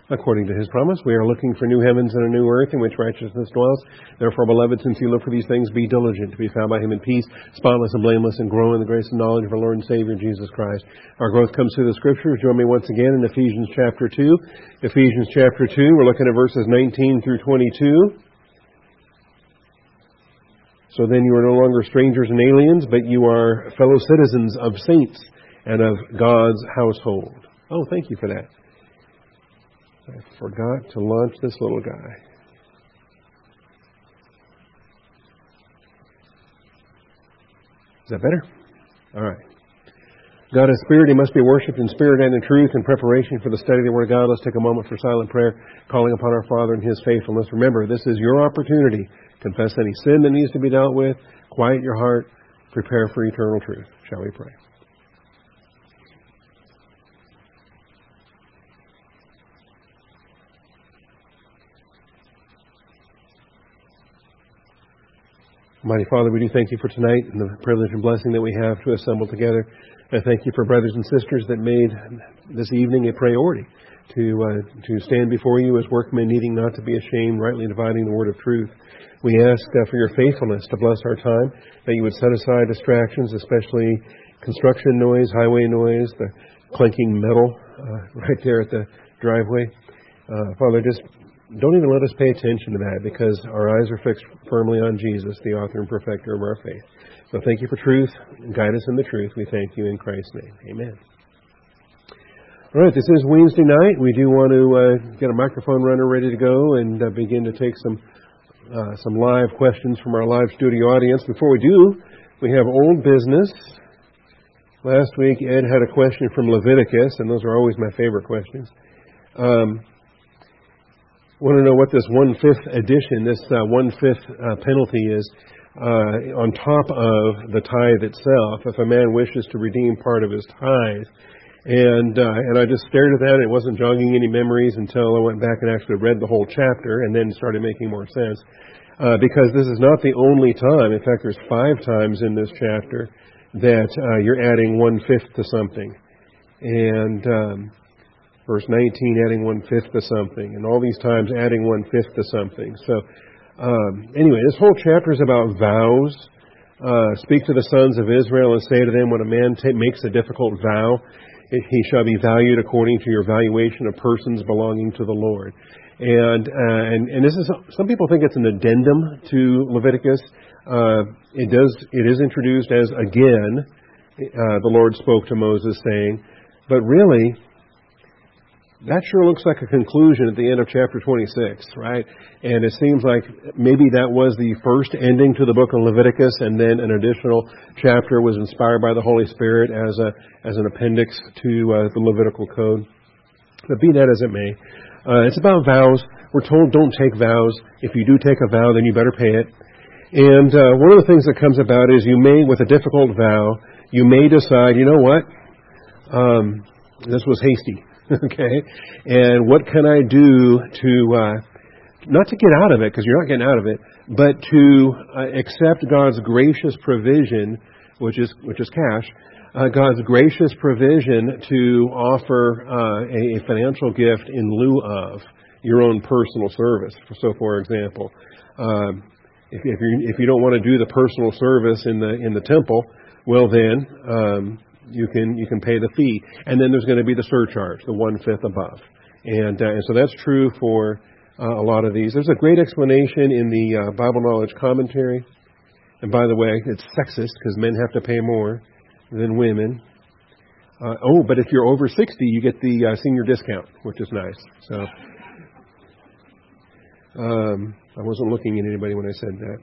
according to His promise. We are looking for new heavens and a new earth in which righteousness dwells. Therefore, beloved, since you look for these things, be diligent to be found by Him in peace, spotless and blameless, and grow in the grace and knowledge of our Lord and Savior, Jesus Christ. Our growth comes through the Scriptures. Join me once again in Ephesians chapter 2. Ephesians chapter 2, we're looking at verses 19 through 22. So then you are no longer strangers and aliens, but you are fellow citizens of saints and of God's household. Oh, thank you for that. I forgot to launch this little guy. Is that better? All right. God is spirit. He must be worshipped in spirit and in truth. In preparation for the study of the Word of God, let's take a moment for silent prayer, calling upon our Father and His faithfulness. Remember, this is your opportunity. Confess any sin that needs to be dealt with. Quiet your heart. Prepare for eternal truth. Shall we pray? Mighty Father, we do thank You for tonight and the privilege and blessing that we have to assemble together. I thank You for brothers and sisters that made this evening a priority to stand before You as workmen needing not to be ashamed, rightly dividing the word of truth. We ask for Your faithfulness to bless our time, that You would set aside distractions, especially construction noise, highway noise, the clanking metal right there at the driveway. Father, just don't even let us pay attention to that, because our eyes are fixed firmly on Jesus, the author and perfecter of our faith. So thank You for truth. Guide us in the truth. We thank You in Christ's name. Amen. All right, this is Wednesday night. We do want to get a microphone runner ready to go and begin to take some live questions from our live studio audience. Before we do, we have old business. Last week, Ed had a question from Leviticus, and those are always my favorite questions. Want to know what this 1/5 addition, this 1/5 penalty is on top of the tithe itself, if a man wishes to redeem part of his tithe. And I just stared at that. It wasn't jogging any memories until I went back and actually read the whole chapter, and then started making more sense. Because this is not the only time. In fact, there's 5 times in this chapter that you're adding 1/5 to something. And verse 19, adding 1/5 to something. And all these times adding 1/5 to something. So anyway, this whole chapter is about vows. Speak to the sons of Israel and say to them, when a man makes a difficult vow, he shall be valued according to your valuation of persons belonging to the Lord. And this is, some people think it's an addendum to Leviticus. It is introduced as, again, the Lord spoke to Moses saying, but really, that sure looks like a conclusion at the end of chapter 26, right? And it seems like maybe that was the first ending to the book of Leviticus, and then an additional chapter was inspired by the Holy Spirit as an appendix to the Levitical code. But be that as it may, it's about vows. We're told don't take vows. If you do take a vow, then you better pay it. And one of the things that comes about is you may, with a difficult vow, you may decide, you know what, this was hasty. Okay, and what can I do to, not to get out of it, because you're not getting out of it, but to accept God's gracious provision, which is cash, God's gracious provision to offer a financial gift in lieu of your own personal service. So, for example, if you don't want to do the personal service in the temple, well then, you can pay the fee, and then there's going to be the surcharge, the 1/5 above, and so that's true for a lot of these. There's a great explanation in the Bible Knowledge Commentary, and by the way, it's sexist because men have to pay more than women. But if you're over 60, you get the senior discount, which is nice. So I wasn't looking at anybody when I said that.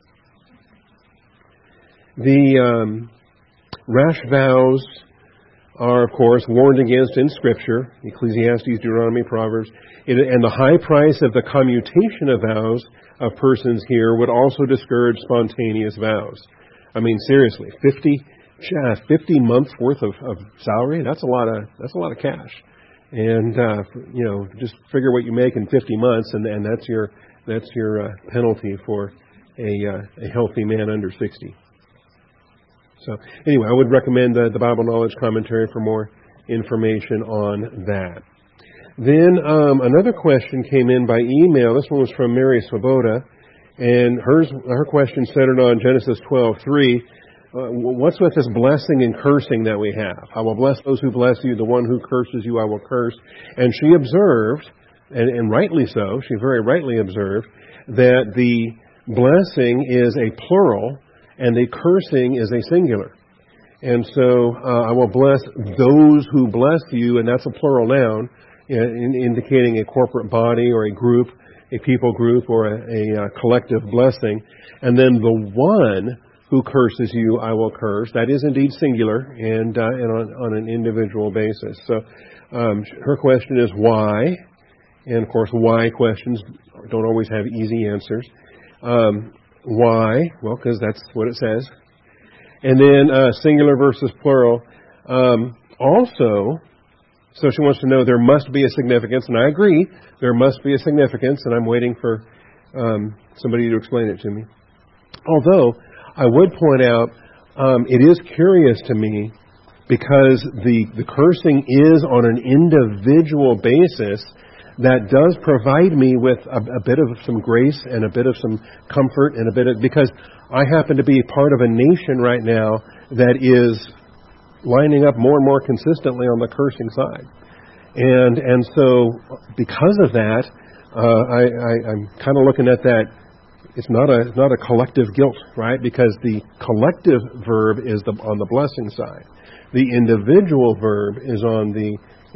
The rash vows are, of course, warned against in Scripture, Ecclesiastes, Deuteronomy, Proverbs. And the high price of the commutation of vows of persons here would also discourage spontaneous vows. I mean, seriously, 50 months worth of salary, that's a lot of cash. And just figure what you make in 50 months, and that's your penalty for a healthy man under 60. So anyway, I would recommend the Bible Knowledge Commentary for more information on that. Then another question came in by email. This one was from Mary Svoboda, and her question centered on Genesis 12:3. What's with this blessing and cursing that we have? I will bless those who bless you. The one who curses you, I will curse. And she observed, and rightly so, she very rightly observed, that the blessing is a plural and the cursing is a singular. And so I will bless those who bless you, and that's a plural noun, indicating a corporate body or a group, a people group, or a collective blessing. And then the one who curses you, I will curse. That is indeed singular and on an individual basis. So her question is why? And of course, why questions don't always have easy answers. Why? Well, because that's what it says. And then singular versus plural. Also, so she wants to know there must be a significance, and I agree, there must be a significance, and I'm waiting for somebody to explain it to me. Although, I would point out, it is curious to me because the cursing is on an individual basis that does provide me with a bit of some grace and a bit of some comfort and because I happen to be part of a nation right now that is lining up more and more consistently on the cursing side. And so because of that, I'm kind of looking at that. It's not a collective guilt, right? Because the collective verb is on the blessing side. The individual verb is on the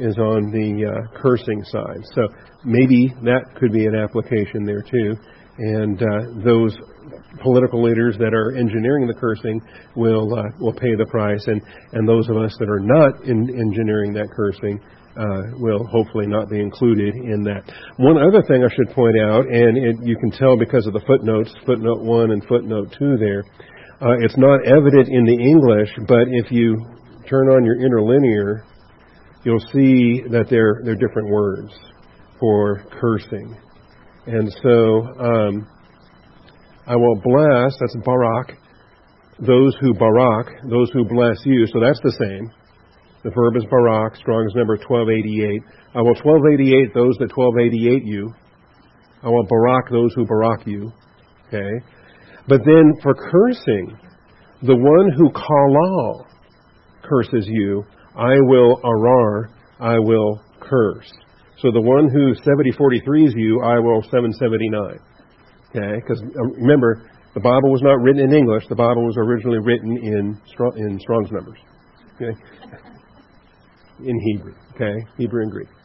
cursing side. So maybe that could be an application there too. And those political leaders that are engineering the cursing will pay the price, and those of us that are not engineering that cursing will hopefully not be included in that. One other thing I should point out, and you can tell because of the footnotes, footnote 1 and footnote 2 there, it's not evident in the English, but if you turn on your interlinear, you'll see that they're different words for cursing. And so I will bless, that's barak, those who bless you. So that's the same. The verb is barak, Strong's number 1288. I will 1288 those that 1288 you. I will barak those who barak you. Okay? But then for cursing, the one who kalal curses you, I will arar, I will curse. So the one who 7043s you, I will 779. Okay? Because remember, the Bible was not written in English. The Bible was originally written in Strong's numbers. Okay? In Hebrew. Okay? Hebrew and Greek.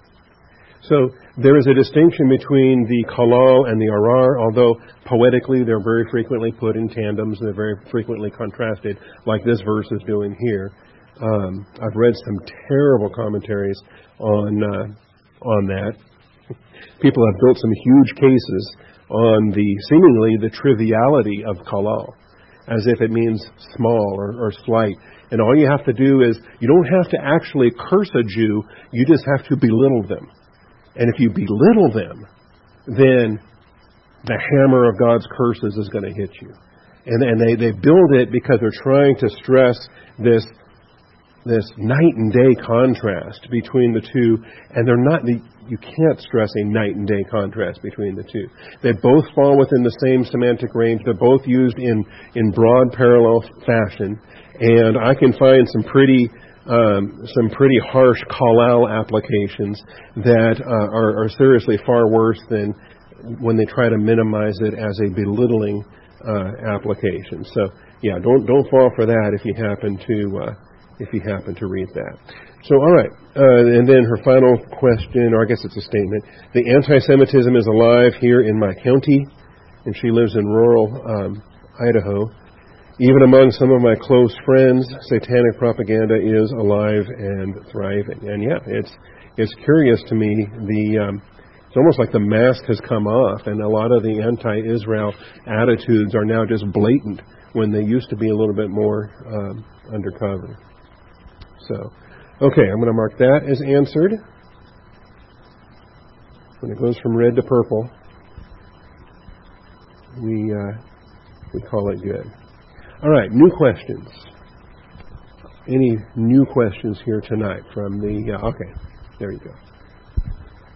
So there is a distinction between the kalal and the arar, although poetically they're very frequently put in tandems and they're very frequently contrasted, like this verse is doing here. I've read some terrible commentaries on that. People have built some huge cases on seemingly the triviality of kalal, as if it means small or slight. And all you have to do is, you don't have to actually curse a Jew, you just have to belittle them. And if you belittle them, then the hammer of God's curses is going to hit you. And they build it because they're trying to stress this night and day contrast between the two, and you can't stress a night and day contrast between the two. They both fall within the same semantic range. They're both used in broad parallel fashion, and I can find some pretty harsh kalal applications that are seriously far worse than when they try to minimize it as a belittling application. So yeah, don't fall for that if you happen to read that. So, all right. And then her final question, or I guess it's a statement. The anti-Semitism is alive here in my county, and she lives in rural Idaho. Even among some of my close friends, satanic propaganda is alive and thriving. And yeah, it's curious to me. It's almost like the mask has come off, and a lot of the anti-Israel attitudes are now just blatant when they used to be a little bit more undercover. So, okay, I'm going to mark that as answered. When it goes from red to purple, we call it good. All right, new questions. Any new questions here tonight from the... okay, there you go.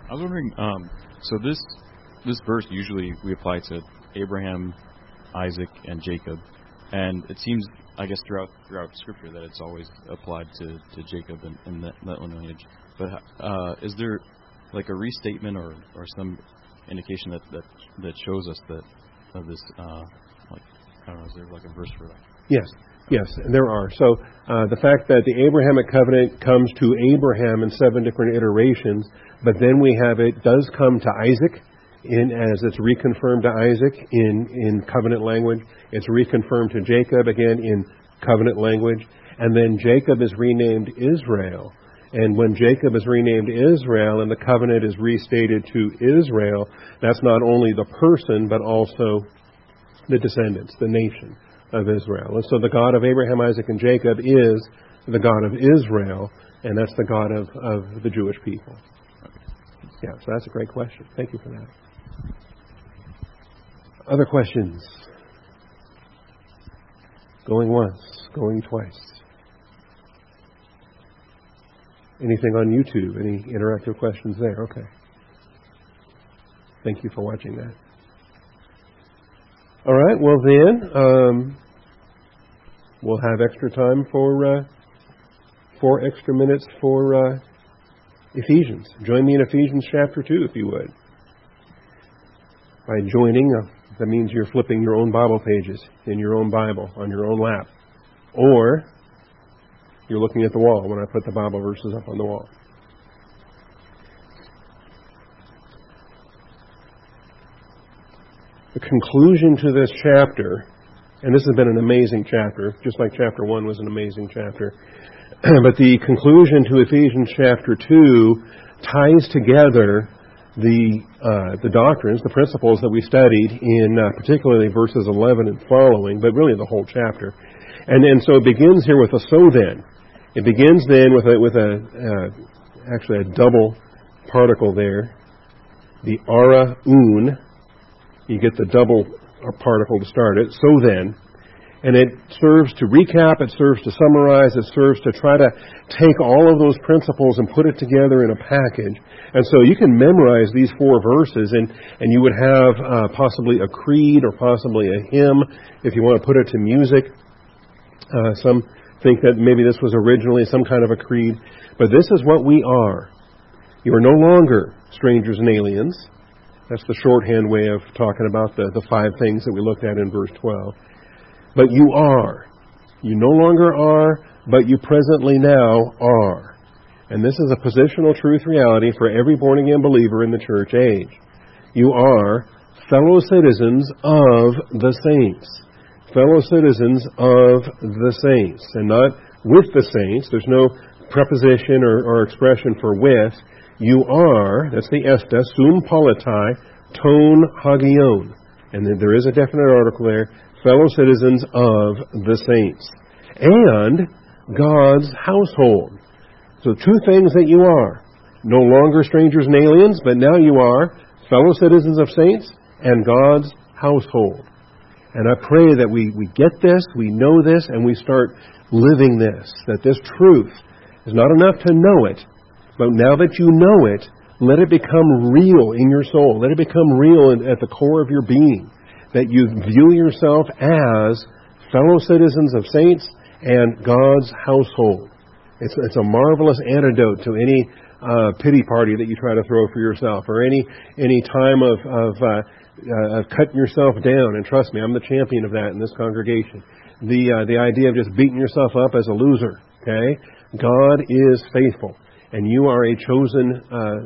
I was wondering, so this verse usually we apply to Abraham, Isaac, and Jacob, and it seems, I guess, throughout Scripture that it's always applied to Jacob in that lineage. But is there like a restatement or some indication that shows us that this like, I don't know, is there like a verse for that? Yes, there are. So the fact that the Abrahamic covenant comes to Abraham in 7 different iterations, but then we have it does come to Isaac as it's reconfirmed to Isaac in covenant language. It's reconfirmed to Jacob again in covenant language. And then Jacob is renamed Israel. And when Jacob is renamed Israel and the covenant is restated to Israel, that's not only the person, but also the descendants, the nation of Israel. And so the God of Abraham, Isaac, and Jacob is the God of Israel, and that's the God of the Jewish people. Yeah, so that's a great question. Thank you for that. Other questions? Going once, going twice. Anything on YouTube? Any interactive questions there? Okay. Thank you for watching that. All right, well then, we'll have extra time for 4 extra minutes for Ephesians. Join me in Ephesians chapter 2, if you would. By joining, that means you're flipping your own Bible pages in your own Bible on your own lap. Or you're looking at the wall when I put the Bible verses up on the wall. The conclusion to this chapter, and this has been an amazing chapter, just like chapter 1 was an amazing chapter, but the conclusion to Ephesians chapter 2 ties together the doctrines, the principles that we studied in particularly verses 11 and following, but really the whole chapter. And so it begins here with a so then. It begins then with actually a double particle there, the ara un. You get the double particle to start it. So then. And it serves to recap, it serves to summarize, it serves to try to take all of those principles and put it together in a package. And so you can memorize these 4 verses and you would have possibly a creed or possibly a hymn if you want to put it to music. Some think that maybe this was originally some kind of a creed. But this is what we are. You are no longer strangers and aliens. That's the shorthand way of talking about the 5 things that we looked at in verse 12. But you are. You no longer are, but you presently now are. And this is a positional truth reality for every born-again believer in the church age. You are fellow citizens of the saints. Fellow citizens of the saints. And not with the saints. There's no preposition or expression for with. You are, that's the esta, sum politai, ton hagion. And then there is a definite article there. Fellow citizens of the saints. And God's household. So 2 things that you are. No longer strangers and aliens, but now you are fellow citizens of saints and God's household. And I pray that we get this, we know this, and we start living this. That this truth is not enough to know it, but now that you know it, let it become real in your soul. Let it become real at the core of your being. That you view yourself as fellow citizens of saints and God's household. It's a marvelous antidote to any pity party that you try to throw for yourself, or any time of cutting yourself down. And trust me, I'm the champion of that in this congregation. The idea of just beating yourself up as a loser. Okay, God is faithful, and you are a chosen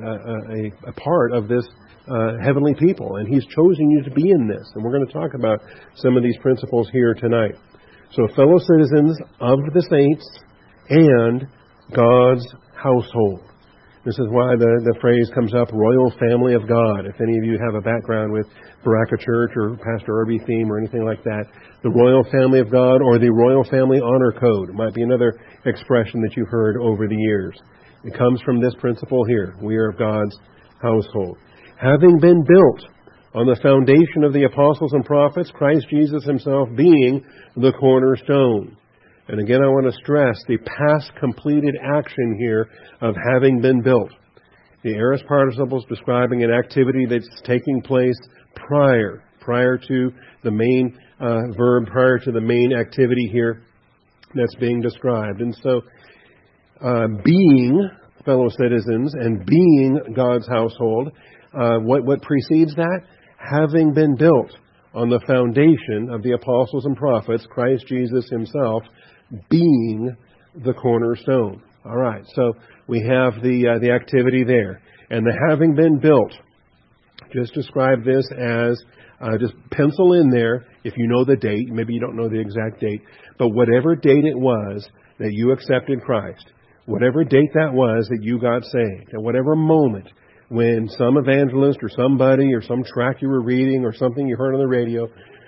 a part of this heavenly people, and He's chosen you to be in this. And we're going to talk about some of these principles here tonight. So, fellow citizens of the saints and God's household. This is why the phrase comes up, royal family of God. If any of you have a background with Baraka Church or Pastor Irby theme or anything like that, the royal family of God or the royal family honor code might be another expression that you've heard over the years. It comes from this principle here. We are of God's household. Having been built on the foundation of the apostles and prophets, Christ Jesus Himself being the cornerstone. And again, I want to stress the past completed action here of having been built. The aorist participle is describing an activity that's taking place prior to the main verb, prior to the main activity here that's being described. And so, being fellow citizens and being God's household, what precedes that? Having been built on the foundation of the apostles and prophets, Christ Jesus himself being the cornerstone. All right, so we have the activity there. And the having been built, just describe this as, just pencil in there, if you know the date, maybe you don't know the exact date, but whatever date it was that you accepted Christ, whatever date that was that you got saved, at whatever moment when some evangelist or somebody or some track you were reading or something you heard on the radio,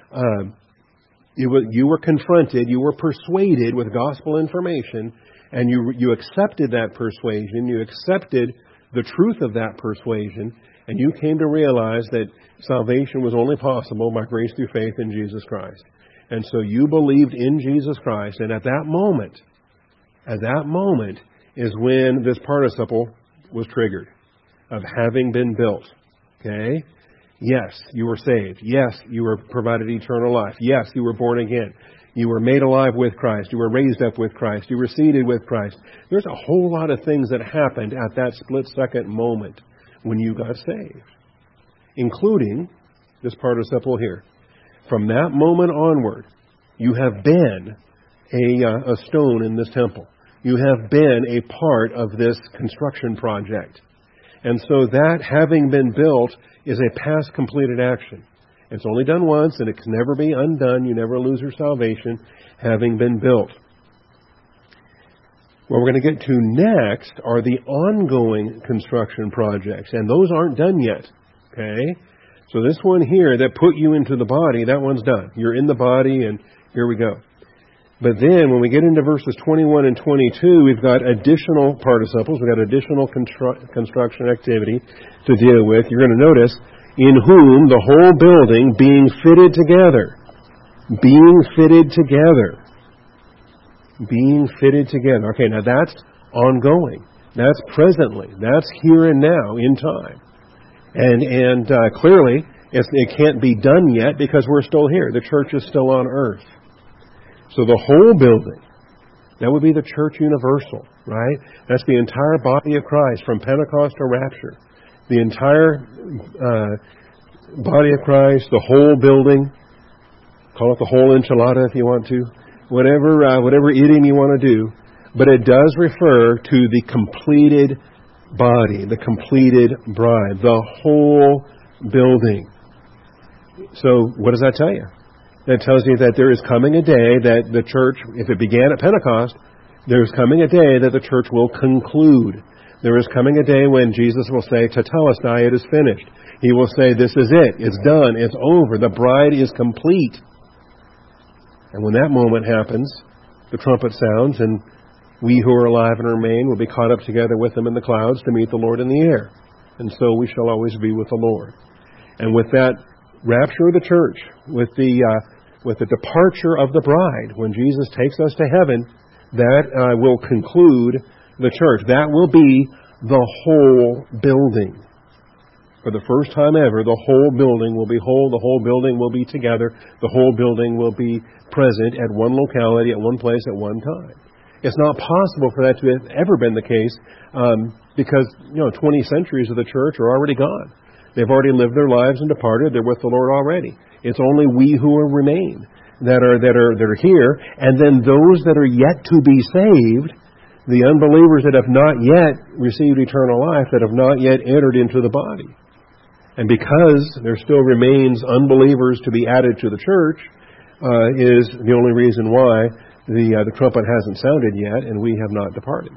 you were confronted, you were persuaded with gospel information, and you accepted that persuasion, you accepted the truth of that persuasion, and you came to realize that salvation was only possible by grace through faith in Jesus Christ. And so you believed in Jesus Christ, and at that moment is when this participle was triggered, of having been built. Okay? Yes, you were saved. Yes, you were provided eternal life. Yes, you were born again. You were made alive with Christ. You were raised up with Christ. You were seated with Christ. There's a whole lot of things that happened at that split-second moment when you got saved, including this participle here. From that moment onward, you have been a stone in this temple. You have been a part of this construction project. And so that having been built is a past completed action. It's only done once, and it can never be undone. You never lose your salvation, having been built. What we're going to get to next are the ongoing construction projects, and those aren't done yet. Okay? So this one here that put you into the body, that one's done. You're in the body, and here we go. But then when we get into verses 21 and 22, we've got additional participles. We've got additional construction activity to deal with. You're going to notice, in whom the whole building being fitted together. Being fitted together. Being fitted together. Okay, now that's ongoing. That's presently. That's here and now in time. And clearly, it can't be done yet because we're still here. The church is still on earth. So the whole building, that would be the church universal, right? That's the entire body of Christ from Pentecost to rapture. The entire body of Christ, the whole building, call it the whole enchilada if you want to, whatever idiom you want to do, but it does refer to the completed body, the completed bride, the whole building. So what does that tell you? That tells you that there is coming a day that the church, if it began at Pentecost, there is coming a day that the church will conclude. There is coming a day when Jesus will say, "Tetelestai, it is finished." He will say, "This is it. It's done. It's over. The bride is complete." And when that moment happens, the trumpet sounds, and we who are alive and remain will be caught up together with them in the clouds to meet the Lord in the air. And so we shall always be with the Lord. And with that rapture of the church, with the departure of the bride, when Jesus takes us to heaven, that will conclude the church. That will be the whole building. For the first time ever, the whole building will be whole. The whole building will be together. The whole building will be present at one locality, at one place, at one time. It's not possible for that to have ever been the case because 20 centuries of the church are already gone. They've already lived their lives and departed. They're with the Lord already. It's only we who remain that are here, and then those that are yet to be saved, the unbelievers that have not yet received eternal life, that have not yet entered into the body. And because there still remains unbelievers to be added to the church, is the only reason why the trumpet hasn't sounded yet, and we have not departed.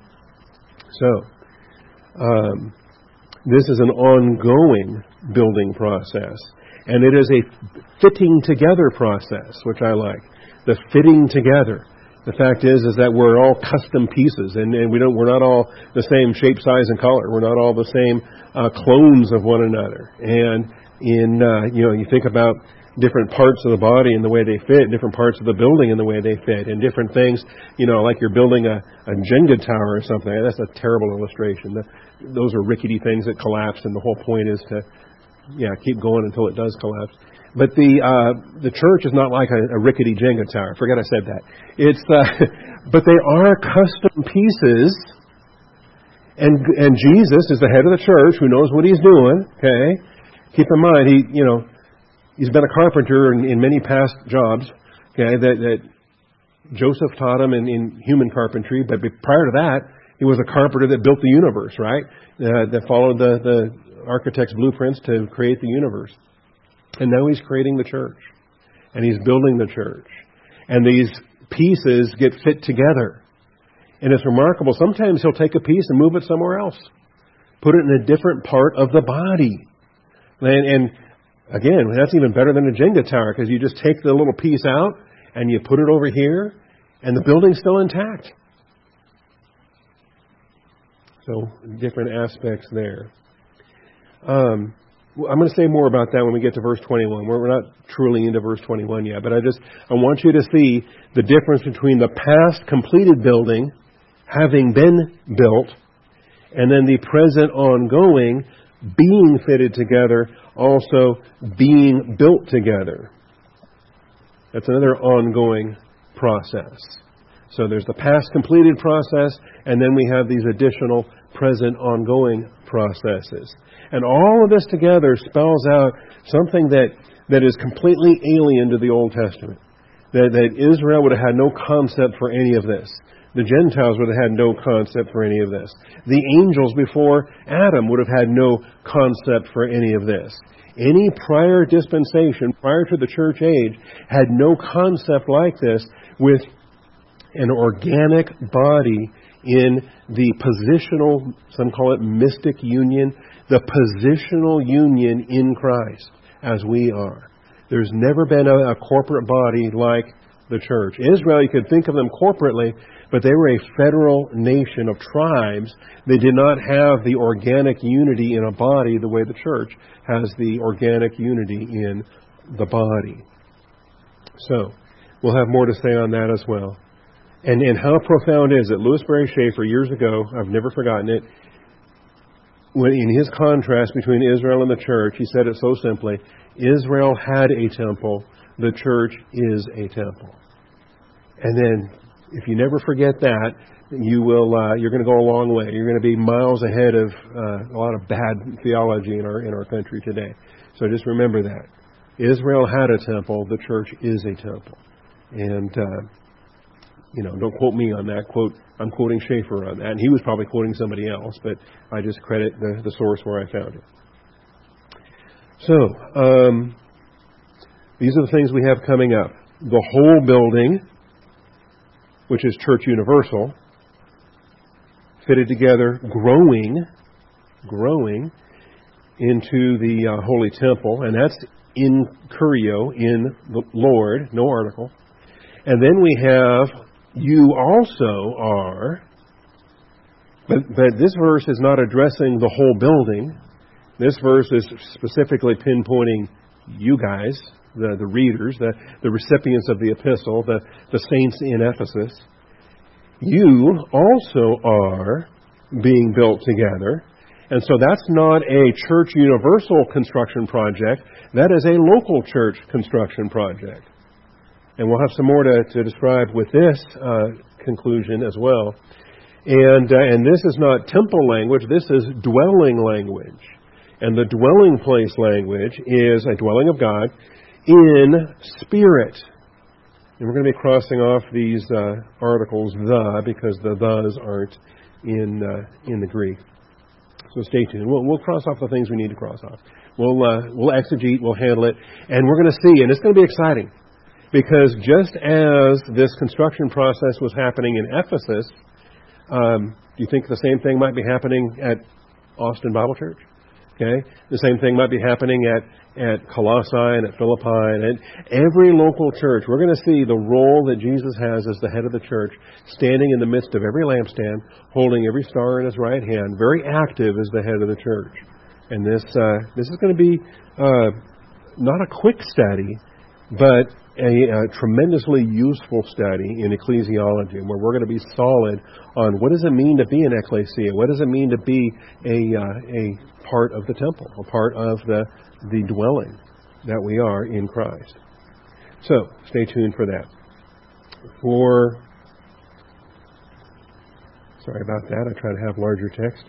So, this is an ongoing building process. And it is a fitting together process, which I like. The fitting together. The fact is that we're all custom pieces, and we're not all the same shape, size, and color. We're not all the same clones of one another. And you think about different parts of the body and the way they fit, different parts of the building and the way they fit, and different things, like you're building a Jenga tower or something. That's a terrible illustration. Those are rickety things that collapse, and the whole point is to, keep going until it does collapse. But the church is not like a rickety Jenga tower. Forget I said that. But they are custom pieces, and Jesus is the head of the church who knows what He's doing. Okay, keep in mind He's been a carpenter in many past jobs, that Joseph taught him in human carpentry, but prior to that, he was a carpenter that built the universe, right? That followed the architect's blueprints to create the universe. And now He's creating the church, and He's building the church. And these pieces get fit together. And it's remarkable. Sometimes He'll take a piece and move it somewhere else, put it in a different part of the body. And again, that's even better than a Jenga tower, because you just take the little piece out and you put it over here, and the building's still intact. So, different aspects there. I'm going to say more about that when we get to verse 21. We're not truly into verse 21 yet, but I want you to see the difference between the past completed building, having been built, and then the present ongoing, being fitted together, also being built together. That's another ongoing process. So there's the past completed process, and then we have these additional present ongoing processes. And all of this together spells out something that is completely alien to the Old Testament. That Israel would have had no concept for any of this. The Gentiles would have had no concept for any of this. The angels before Adam would have had no concept for any of this. Any prior dispensation, prior to the church age, had no concept like this, with an organic body in the positional, some call it mystic union, the positional union in Christ, as we are. There's never been a corporate body like the church. Israel, you could think of them corporately, but they were a federal nation of tribes. They did not have the organic unity in a body the way the church has the organic unity in the body. So, we'll have more to say on that as well. And how profound is it? Louis Berry Schaefer, years ago, I've never forgotten it, when in his contrast between Israel and the church, he said it so simply: Israel had a temple, the church is a temple. And then, if you never forget that, you're going to go a long way. You're going to be miles ahead of a lot of bad theology in our country today. So just remember that. Israel had a temple, the church is a temple. And, don't quote me on that. I'm quoting Schaefer on that. And he was probably quoting somebody else, but I just credit the source where I found it. So, these are the things we have coming up. The whole building, which is Church Universal, fitted together, growing into the Holy Temple, and that's in Curio, in the Lord, no article. And then we have, you also are, but this verse is not addressing the whole building. This verse is specifically pinpointing you guys, the readers, the recipients of the epistle, the saints in Ephesus. You also are being built together. And so that's not a church universal construction project. That is a local church construction project. And we'll have some more to describe with this conclusion as well. And this is not temple language. This is dwelling language. And the dwelling place language is a dwelling of God in spirit. And we're going to be crossing off these articles, because the thes aren't in the Greek. So stay tuned. We'll cross off the things we need to cross off. We'll exegete, we'll handle it, and we're going to see, and it's going to be exciting, because just as this construction process was happening in Ephesus, do you think the same thing might be happening at Austin Bible Church? Okay, the same thing might be happening at Colossae and at Philippi and at every local church. We're going to see the role that Jesus has as the head of the church, standing in the midst of every lampstand, holding every star in His right hand, very active as the head of the church. And this is going to be not a quick study, but a tremendously useful study in ecclesiology, where we're going to be solid on what does it mean to be an ecclesia, what does it mean to be a part of the temple, a part of the dwelling that we are in Christ. So, stay tuned for that. Sorry about that, I try to have larger text.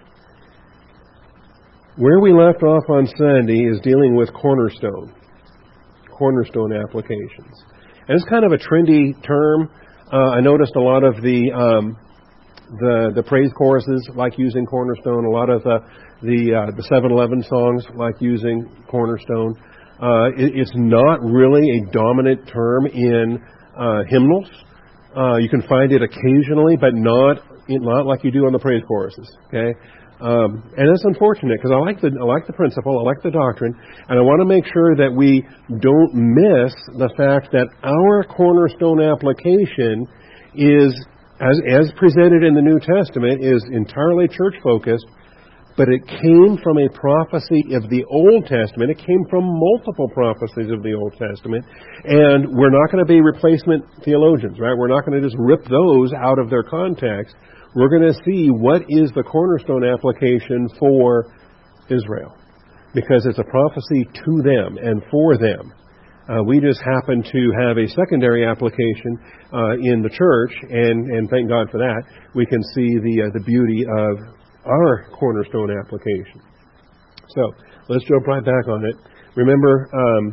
Where we left off on Sunday is dealing with cornerstone applications. And it's kind of a trendy term. I noticed a lot of the praise choruses like using cornerstone. A lot of the 7-Eleven songs like using cornerstone. It's not really a dominant term in hymnals. You can find it occasionally, but not like you do on the praise choruses. Okay. And it's unfortunate because I like the principle, I like the doctrine, and I want to make sure that we don't miss the fact that our cornerstone application is, as presented in the New Testament, is entirely church focused, but it came from a prophecy of the Old Testament. It came from multiple prophecies of the Old Testament, and we're not going to be replacement theologians, right? We're not going to just rip those out of their context. We're going to see what is the cornerstone application for Israel, because it's a prophecy to them and for them. We just happen to have a secondary application in the church, and thank God for that. We can see the beauty of our cornerstone application. So let's jump right back on it. Remember,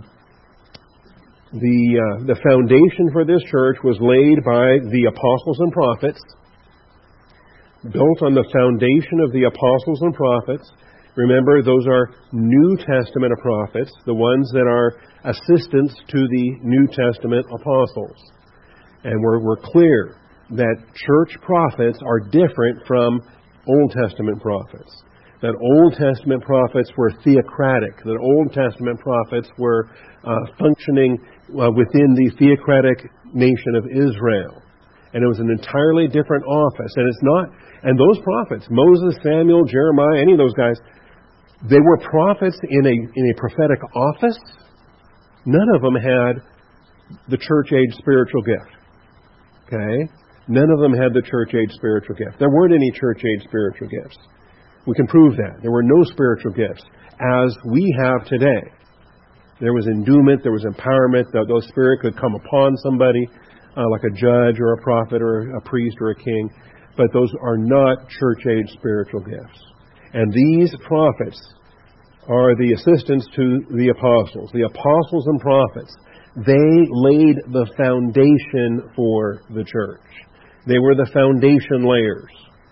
the foundation for this church was laid by the apostles and prophets, built on the foundation of the apostles and prophets. Remember, those are New Testament prophets, the ones that are assistants to the New Testament apostles. And we're clear that church prophets are different from Old Testament prophets. That Old Testament prophets were theocratic. That Old Testament prophets were functioning within the theocratic nation of Israel. And it was an entirely different office. And those prophets, Moses, Samuel, Jeremiah, any of those guys, they were prophets in a prophetic office. None of them had the church age spiritual gift. Okay? None of them had the church age spiritual gift. There weren't any church age spiritual gifts. We can prove that. There were no spiritual gifts as we have today. There was endowment, there was empowerment, that those spirit could come upon somebody like a judge or a prophet or a priest or a king. But those are not church-age spiritual gifts. And these prophets are the assistants to the apostles. The apostles and prophets, they laid the foundation for the church. They were the foundation layers.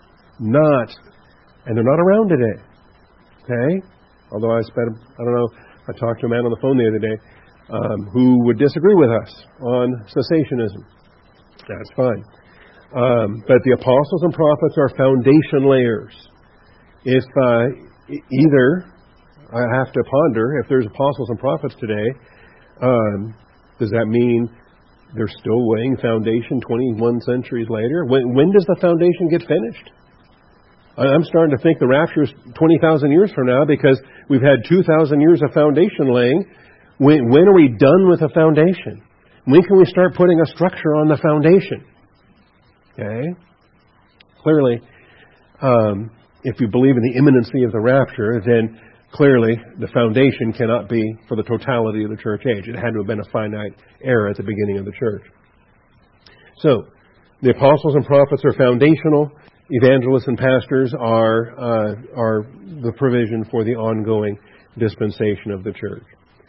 And they're not around today. Okay? Although I talked to a man on the phone the other day who would disagree with us on cessationism. That's fine. But the apostles and prophets are foundation layers. If either, I have to ponder, if there's apostles and prophets today, does that mean they're still laying foundation 21 centuries later? When does the foundation get finished? I'm starting to think the rapture is 20,000 years from now, because we've had 2,000 years of foundation laying. When are we done with the foundation? When can we start putting a structure on the foundation? Okay? Clearly, if you believe in the imminency of the rapture, then clearly the foundation cannot be for the totality of the church age. It had to have been a finite era at the beginning of the church. So, the apostles and prophets are foundational. Evangelists and pastors are the provision for the ongoing dispensation of the church.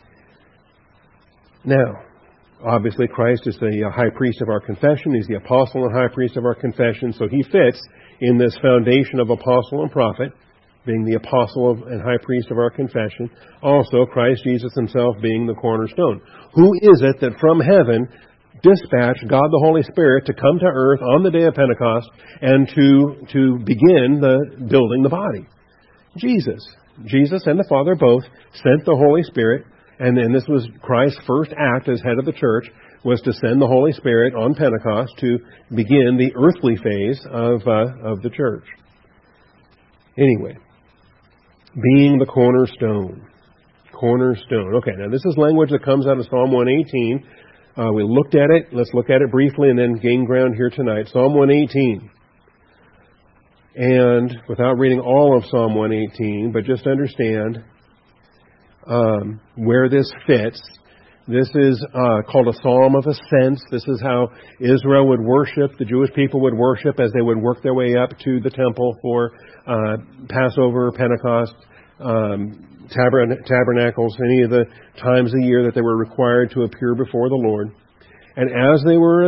Now, obviously, Christ is the high priest of our confession. He's the apostle and high priest of our confession. So he fits in this foundation of apostle and prophet, being the apostle and high priest of our confession. Also, Christ Jesus himself being the cornerstone. Who is it that from heaven dispatched God the Holy Spirit to come to earth on the day of Pentecost and to begin building the body? Jesus. Jesus and the Father both sent the Holy Spirit. And then this was Christ's first act as head of the church, was to send the Holy Spirit on Pentecost to begin the earthly phase of the church. Anyway, being the cornerstone. cornerstone. Okay, now this is language that comes out of Psalm 118. We looked at it. Let's look at it briefly and then gain ground here tonight. Psalm 118. And without reading all of Psalm 118, but just understand where this fits. This is called a psalm of ascents. This is how Israel would worship, the Jewish people would worship as they would work their way up to the temple for Passover, Pentecost, tabernacles, any of the times of the year that they were required to appear before the Lord. And as they were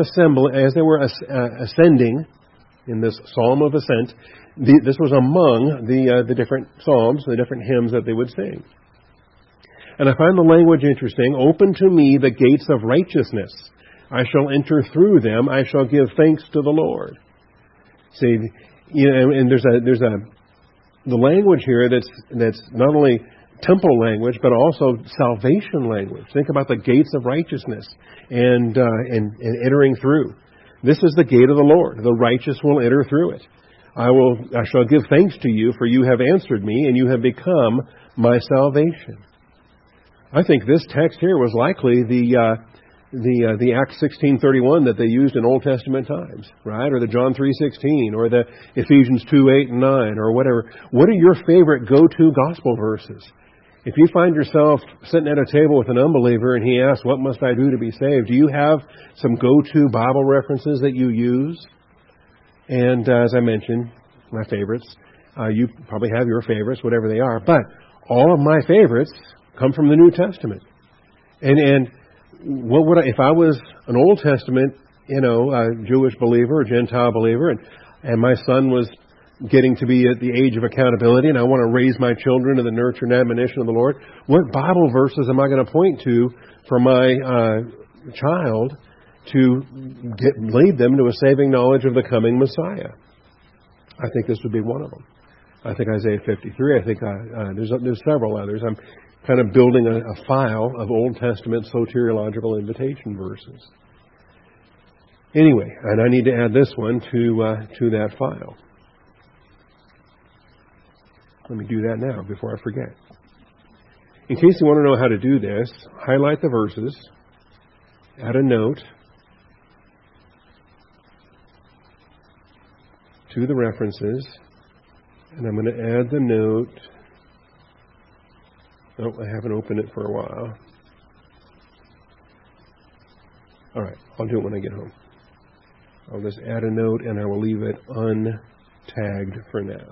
ascending in this psalm of ascent, this was among the different psalms, the different hymns that they would sing. And I find the language interesting. Open to me the gates of righteousness. I shall enter through them. I shall give thanks to the Lord. See, and there's the language here that's not only temple language but also salvation language. Think about the gates of righteousness and entering through. This is the gate of the Lord. The righteous will enter through it. I shall give thanks to you, for you have answered me, and you have become my salvation. I think this text here was likely the Acts 16:31 that they used in Old Testament times, right? Or the John 3:16, or the Ephesians 2:8 and 9, or whatever. What are your favorite go-to gospel verses? If you find yourself sitting at a table with an unbeliever and he asks, "What must I do to be saved?" do you have some go-to Bible references that you use? And as I mentioned, my favorites. You probably have your favorites, whatever they are. But all of my favorites come from the New Testament. And what would if I was an Old Testament, Jewish believer or Gentile believer, and my son was getting to be at the age of accountability, and I want to raise my children in the nurture and admonition of the Lord, what Bible verses am I going to point to for my child to lead them to a saving knowledge of the coming Messiah? I think this would be one of them. I think Isaiah 53. I think there's several others. I'm kind of building a file of Old Testament soteriological invitation verses. Anyway, and I need to add this one to that file. Let me do that now before I forget. In case you want to know how to do this, highlight the verses, add a note to the references, and I'm going to add the note. Oh, I haven't opened it for a while. All right, I'll do it when I get home. I'll just add a note, and I will leave it untagged for now.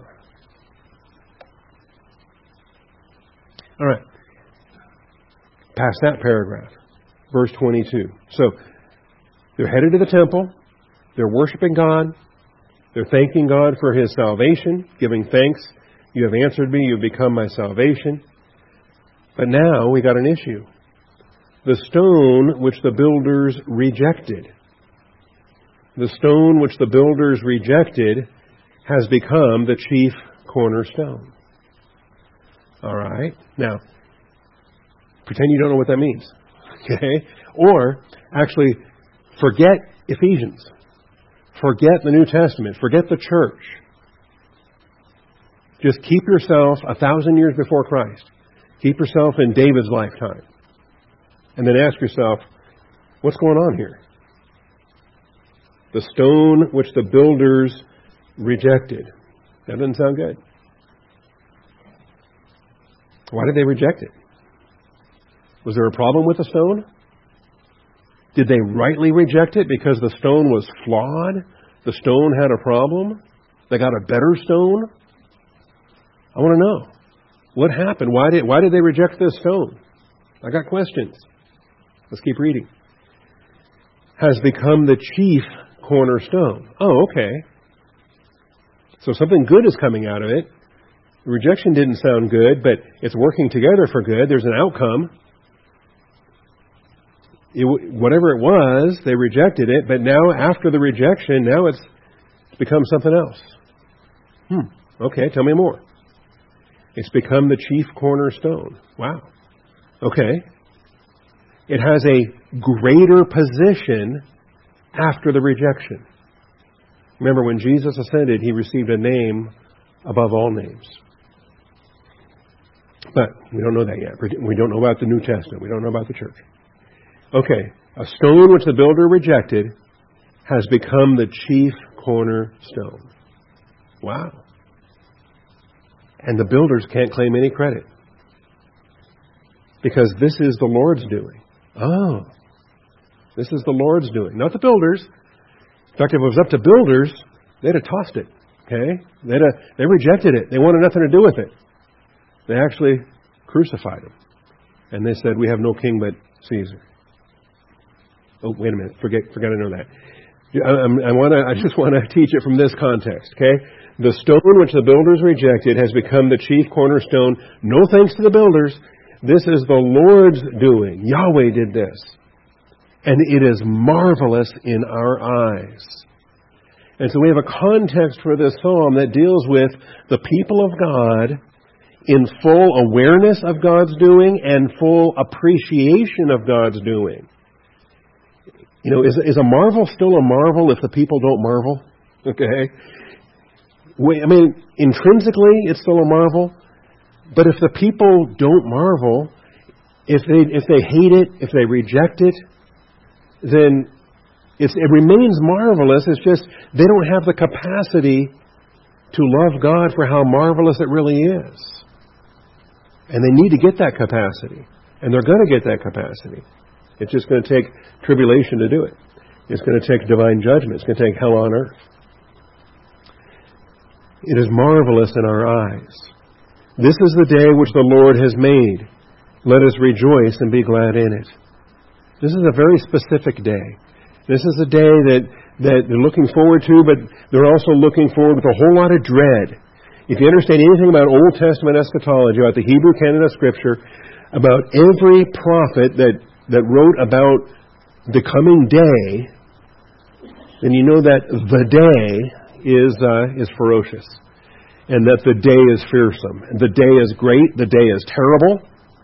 All right. Past that paragraph, verse 22. So, they're headed to the temple. They're worshiping God. They're thanking God for His salvation, giving thanks. You have answered me. You have become my salvation. But now we got an issue. The stone which the builders rejected. The stone which the builders rejected has become the chief cornerstone. All right. Now, pretend you don't know what that means. Okay? Or, actually, forget Ephesians. Forget the New Testament. Forget the church. Just keep yourself 1,000 years before Christ. Keep yourself in David's lifetime. And then ask yourself, what's going on here? The stone which the builders rejected. That doesn't sound good. Why did they reject it? Was there a problem with the stone? Did they rightly reject it because the stone was flawed? The stone had a problem? They got a better stone? I want to know. What happened? Why did they reject this stone? I got questions. Let's keep reading. Has become the chief cornerstone. Oh, okay. So something good is coming out of it. The rejection didn't sound good, but it's working together for good. There's an outcome. Whatever it was, they rejected it, but now after the rejection, now it's become something else. Okay, tell me more. It's become the chief cornerstone. Wow. Okay. It has a greater position after the rejection. Remember, when Jesus ascended, He received a name above all names. But we don't know that yet. We don't know about the New Testament. We don't know about the church. Okay, a stone which the builder rejected has become the chief cornerstone. Wow. And the builders can't claim any credit. Because this is the Lord's doing. Oh. This is the Lord's doing. Not the builders. In fact, if it was up to builders, they'd have tossed it. Okay? They rejected it. They wanted nothing to do with it. They actually crucified him. And they said, we have no king but Caesar. Oh, wait a minute. Forgot to know that. I just want to teach it from this context. Okay? The stone which the builders rejected has become the chief cornerstone. No thanks to the builders. This is the Lord's doing. Yahweh did this. And it is marvelous in our eyes. And so we have a context for this psalm that deals with the people of God in full awareness of God's doing and full appreciation of God's doing. You know, is a marvel still a marvel if the people don't marvel? Okay? I mean, intrinsically, it's still a marvel. But if the people don't marvel, if they hate it, if they reject it, then it remains marvelous. It's just they don't have the capacity to love God for how marvelous it really is. And they need to get that capacity. And they're going to get that capacity. It's just going to take tribulation to do it. It's going to take divine judgment. It's going to take hell on earth. It is marvelous in our eyes. This is the day which the Lord has made. Let us rejoice and be glad in it. This is a very specific day. This is a day that they're looking forward to, but they're also looking forward with a whole lot of dread. If you understand anything about Old Testament eschatology, about the Hebrew canon of Scripture, about every prophet that wrote about the coming day, then you know that the day is ferocious. And that the day is fearsome. And the day is great. The day is terrible.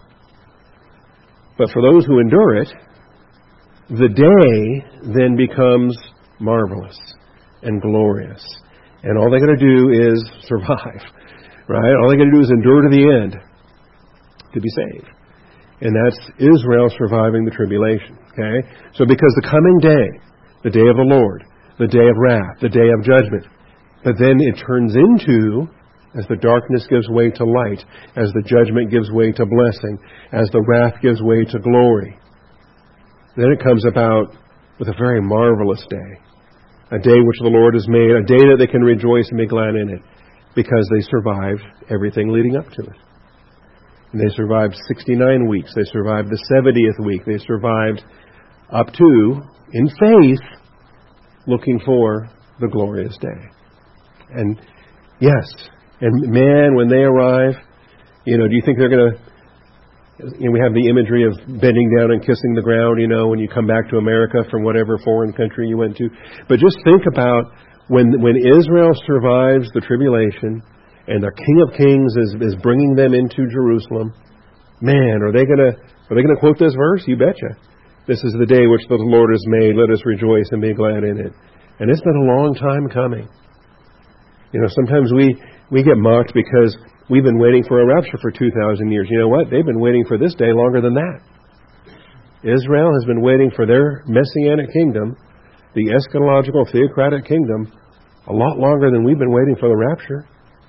But for those who endure it, the day then becomes marvelous and glorious. And all they got to do is survive. Right? All they got to do is endure to the end to be saved. And that's Israel surviving the tribulation. Okay? So because the coming day, the day of the Lord, the day of wrath, the day of judgment, but then it turns into, as the darkness gives way to light, as the judgment gives way to blessing, as the wrath gives way to glory, then it comes about with a very marvelous day. A day which the Lord has made, a day that they can rejoice and be glad in it, because they survived everything leading up to it. And they survived 69 weeks. They survived the 70th week. They survived up to, in faith, looking for the glorious day. And yes, and man, when they arrive, do you think they're going to, we have the imagery of bending down and kissing the ground, when you come back to America from whatever foreign country you went to. But just think about when Israel survives the tribulation and the King of Kings is bringing them into Jerusalem. Man, are they going to quote this verse? You betcha. This is the day which the Lord has made. Let us rejoice and be glad in it. And it's been a long time coming. Sometimes we get mocked because we've been waiting for a rapture for 2,000 years. You know what? They've been waiting for this day longer than that. Israel has been waiting for their messianic kingdom, the eschatological theocratic kingdom, a lot longer than we've been waiting for the rapture.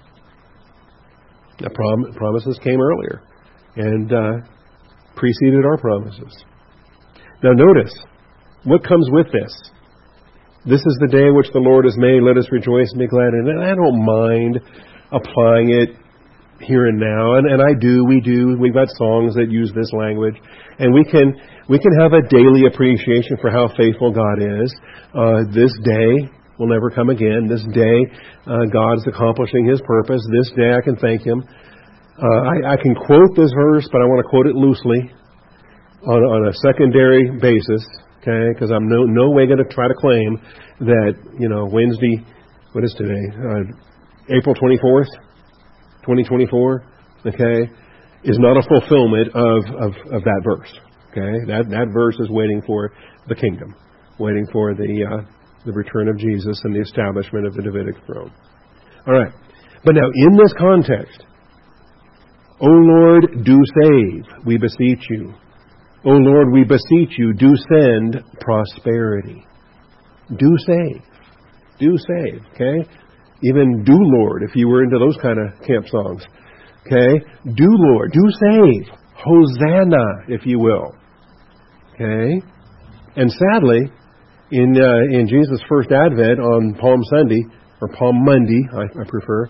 The promises came earlier and preceded our promises. Now notice, what comes with this? This is the day which the Lord has made. Let us rejoice and be glad in it. And I don't mind applying it here and now. And we do. We've got songs that use this language. And we can have a daily appreciation for how faithful God is. This day will never come again. This day, God's accomplishing His purpose. This day I can thank Him. I can quote this verse, but I want to quote it loosely on a secondary basis. Okay, because I'm no way going to try to claim that, Wednesday, what is today? April 24th, 2024, okay, is not a fulfillment of that verse. Okay, that verse is waiting for the kingdom, waiting for the return of Jesus and the establishment of the Davidic throne. All right, but now in this context, O Lord, do save, we beseech you. O Lord, we beseech you, do send prosperity. Do save. Do save, okay? Even do Lord, if you were into those kind of camp songs. Okay? Do Lord, do save. Hosanna, if you will. Okay? And sadly, in Jesus' first advent on Palm Sunday, or Palm Monday, I prefer,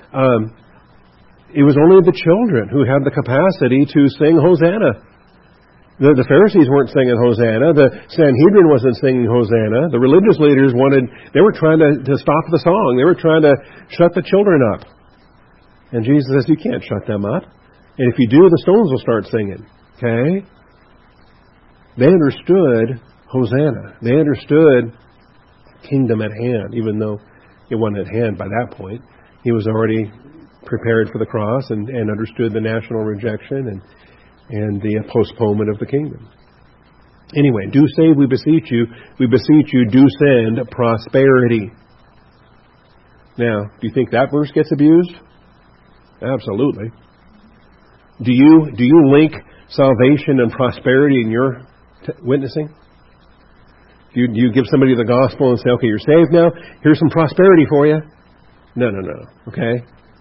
it was only the children who had the capacity to sing Hosanna. The Pharisees weren't singing Hosanna. The Sanhedrin wasn't singing Hosanna. The religious leaders they were trying to stop the song. They were trying to shut the children up. And Jesus says, you can't shut them up. And if you do, the stones will start singing. Okay? They understood Hosanna. They understood kingdom at hand, even though it wasn't at hand by that point. He was already prepared for the cross and understood the national rejection and the postponement of the kingdom. Anyway, do save, we beseech you. We beseech you, do send prosperity. Now, do you think that verse gets abused? Absolutely. Do you link salvation and prosperity in your witnessing? Do you give somebody the gospel and say, okay, you're saved now, here's some prosperity for you? No. Okay?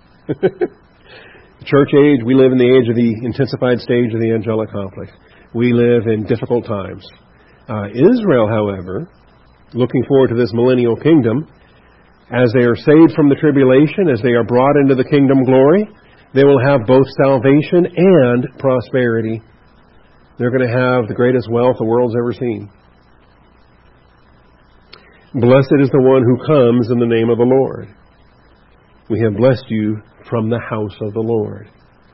Church age, we live in the age of the intensified stage of the angelic conflict. We live in difficult times. Israel, however, looking forward to this millennial kingdom, as they are saved from the tribulation, as they are brought into the kingdom glory, they will have both salvation and prosperity. They're going to have the greatest wealth the world's ever seen. Blessed is the one who comes in the name of the Lord. We have blessed you from the house of the Lord.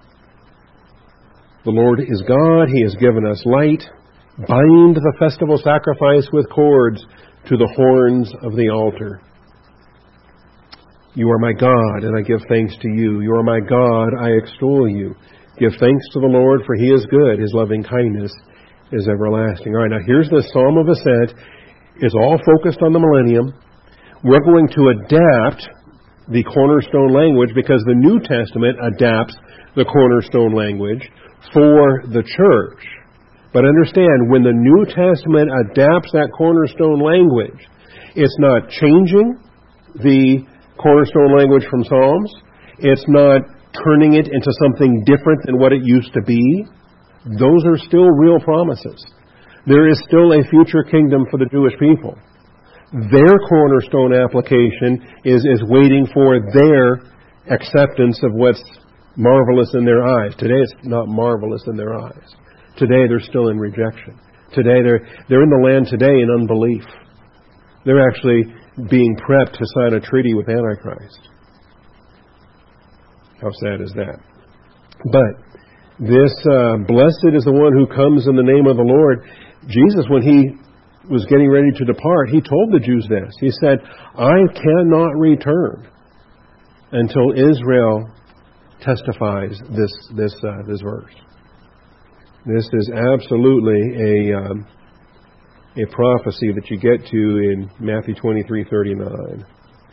The Lord is God. He has given us light. Bind the festival sacrifice with cords to the horns of the altar. You are my God, and I give thanks to you. You are my God, I extol you. Give thanks to the Lord, for He is good. His loving kindness is everlasting. All right, now here's the Psalm of Ascent. It's all focused on the millennium. We're going to adapt the cornerstone language because the New Testament adapts the cornerstone language for the church. But understand, when the New Testament adapts that cornerstone language, it's not changing the cornerstone language from Psalms. It's not turning it into something different than what it used to be. Those are still real promises. There is still a future kingdom for the Jewish people. Their cornerstone application is waiting for their acceptance of what's marvelous in their eyes. Today it's not marvelous in their eyes. Today they're still in rejection. Today they're in the land today in unbelief. They're actually being prepped to sign a treaty with Antichrist. How sad is that? But this blessed is the one who comes in the name of the Lord. Jesus, when He was getting ready to depart, He told the Jews this. He said, I cannot return until Israel testifies this verse. This is absolutely a prophecy that you get to in Matthew 23:39.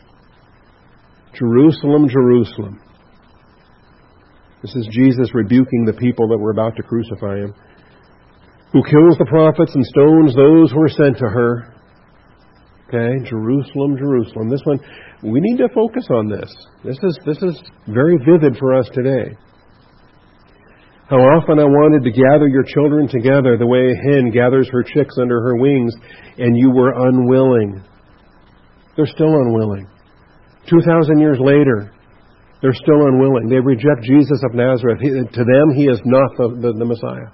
Jerusalem, Jerusalem. This is Jesus rebuking the people that were about to crucify Him. Who kills the prophets and stones those who are sent to her. Okay, Jerusalem, Jerusalem. This one, we need to focus on this. This is very vivid for us today. How often I wanted to gather your children together the way a hen gathers her chicks under her wings, and you were unwilling. They're still unwilling. 2,000 years later, they're still unwilling. They reject Jesus of Nazareth. To them, He is not the Messiah.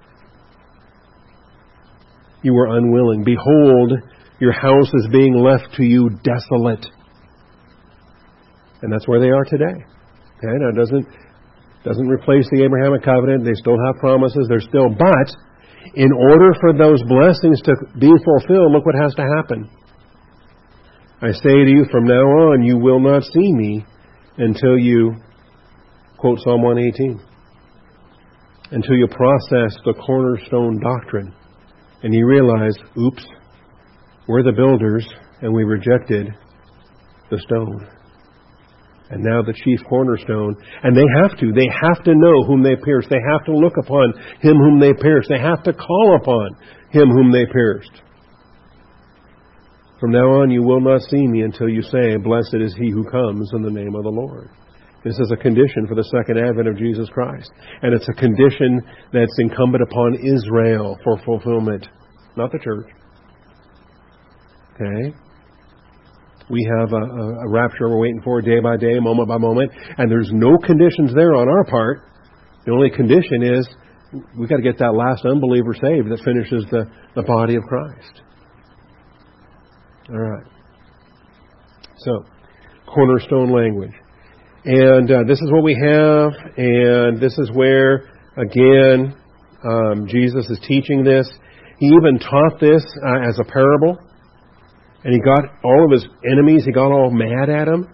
You were unwilling. Behold, your house is being left to you desolate. And that's where they are today. Okay, now it doesn't replace the Abrahamic covenant. They still have promises. They're still, but in order for those blessings to be fulfilled, look what has to happen. I say to you, from now on, you will not see me until you, quote Psalm 118, until you process the cornerstone doctrine. And you realize, oops, we're the builders and we rejected the stone. And now the chief cornerstone. And they have to know whom they pierced. They have to look upon him whom they pierced. They have to call upon him whom they pierced. From now on you will not see me until you say, blessed is he who comes in the name of the Lord. This is a condition for the second advent of Jesus Christ. And it's a condition that's incumbent upon Israel for fulfillment, not the church. Okay? We have a rapture we're waiting for day by day, moment by moment, and there's no conditions there on our part. The only condition is we've got to get that last unbeliever saved that finishes the body of Christ. All right. So, cornerstone language. And this is what we have, and this is where, again, Jesus is teaching this. He even taught this as a parable. And he got all of his enemies, he got all mad at him.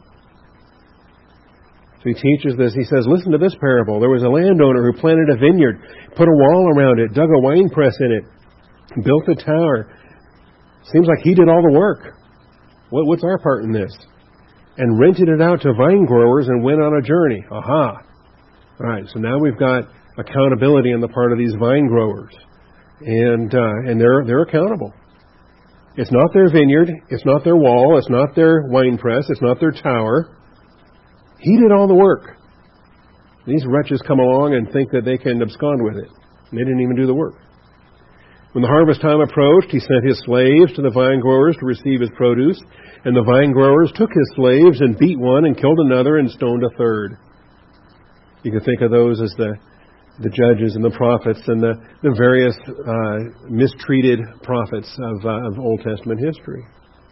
So he teaches this. He says, listen to this parable. There was a landowner who planted a vineyard, put a wall around it, dug a wine press in it, built a tower. Seems like he did all the work. What's our part in this? And rented it out to vine growers and went on a journey. Aha. All right, so now we've got accountability on the part of these vine growers. And they're accountable. It's not their vineyard, it's not their wall, it's not their wine press, it's not their tower. He did all the work. These wretches come along and think that they can abscond with it. And they didn't even do the work. When the harvest time approached, he sent his slaves to the vine growers to receive his produce. And the vine growers took his slaves and beat one and killed another and stoned a third. You can think of those as the judges and the prophets and the various mistreated prophets of Old Testament history.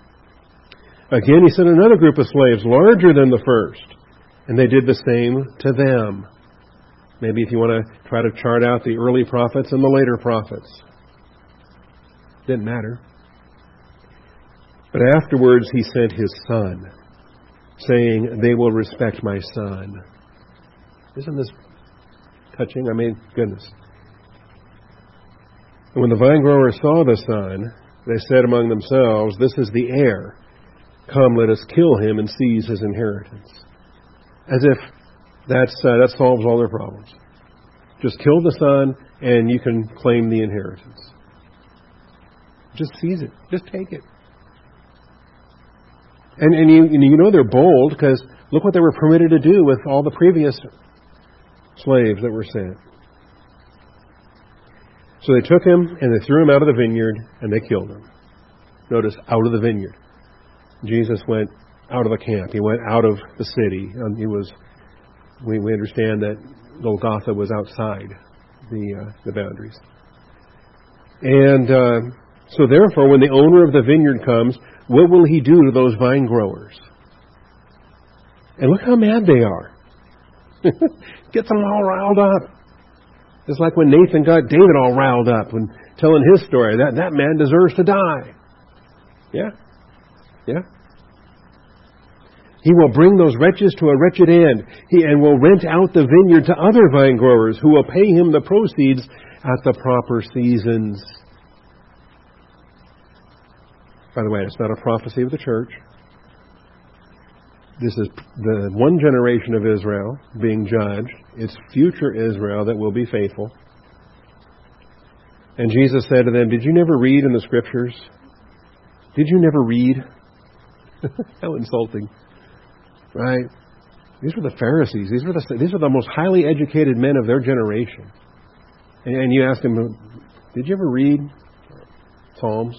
Again, he sent another group of slaves larger than the first, and they did the same to them. Maybe if you want to try to chart out the early prophets and the later prophets. Didn't matter. But afterwards he sent his son, saying, they will respect my son. Isn't this touching? I mean, goodness. And when the vine growers saw the son, they said among themselves, this is the heir. Come, let us kill him and seize his inheritance. As if that solves all their problems. Just kill the son and you can claim the inheritance. Just seize it. Just take it. And you know they're bold because look what they were permitted to do with all the previous slaves that were sent. So they took him and they threw him out of the vineyard and they killed him. Notice, out of the vineyard. Jesus went out of the camp. He went out of the city. We understand that Golgotha was outside the boundaries. And so therefore, when the owner of the vineyard comes, what will he do to those vine growers? And look how mad they are. Gets them all riled up. It's like when Nathan got David all riled up when telling his story. That man deserves to die. Yeah. Yeah. He will bring those wretches to a wretched end. And will rent out the vineyard to other vine growers who will pay him the proceeds at the proper seasons. By the way, it's not a prophecy of the church. This is the one generation of Israel being judged. It's future Israel that will be faithful. And Jesus said to them, did you never read in the Scriptures? Did you never read? How insulting. Right? These were the Pharisees. These were the most highly educated men of their generation. And you ask them, did you ever read Psalms?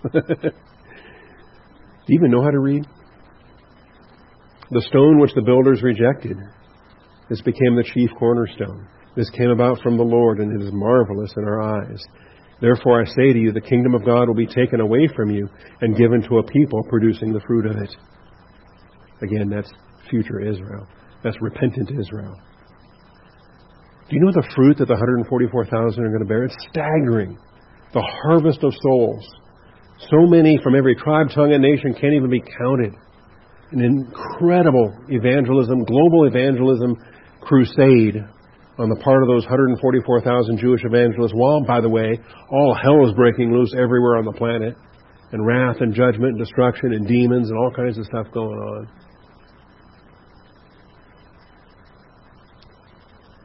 Do you even know how to read? The stone which the builders rejected, this became the chief cornerstone. This came about from the Lord, and it is marvelous in our eyes. Therefore I say to you, the kingdom of God will be taken away from you and given to a people producing the fruit of it. Again, that's future Israel. That's repentant Israel. Do you know the fruit that the 144,000 are going to bear? It's staggering. The harvest of souls. So many from every tribe, tongue, and nation can't even be counted. An incredible evangelism, global evangelism crusade on the part of those 144,000 Jewish evangelists, while, by the way, all hell is breaking loose everywhere on the planet, and wrath and judgment and destruction and demons and all kinds of stuff going on.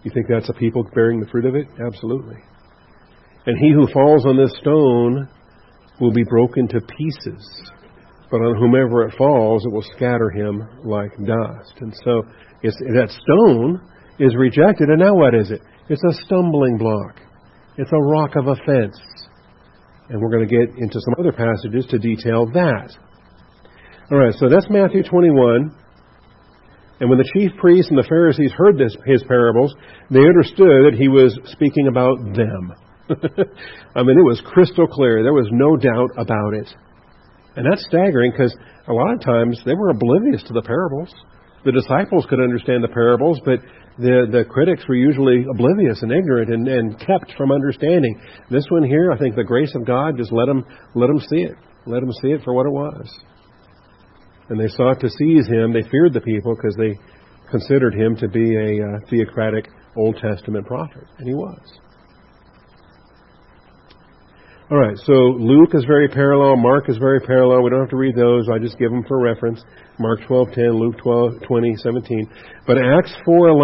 You think that's a people bearing the fruit of it? Absolutely. And he who falls on this stone will be broken to pieces. But on whomever it falls, it will scatter him like dust. And so that stone is rejected. And now what is it? It's a stumbling block. It's a rock of offense. And we're going to get into some other passages to detail that. All right, so that's Matthew 21. And when the chief priests and the Pharisees heard his parables, they understood that he was speaking about them. I mean, it was crystal clear. There was no doubt about it. And that's staggering because a lot of times they were oblivious to the parables. The disciples could understand the parables, but the critics were usually oblivious and ignorant and kept from understanding. This one here, I think the grace of God just let them see it. Let them see it for what it was. And they sought to seize him. They feared the people because they considered him to be a theocratic Old Testament prophet. And he was. All right, so Luke is very parallel. Mark is very parallel. We don't have to read those. I just give them for reference. Mark 12:10, Luke 20:17. But Acts